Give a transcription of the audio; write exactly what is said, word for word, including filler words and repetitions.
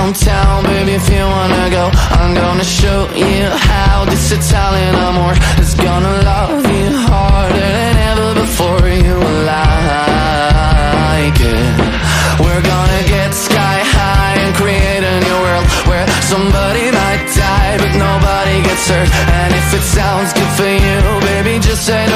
hometown, baby, if you wanna go, I'm gonna show you how this Italian amor is gonna love you harder than ever before. You will like it. We're gonna get sky high and create a new world where somebody might die but nobody gets hurt. And if it sounds good for you, baby, just say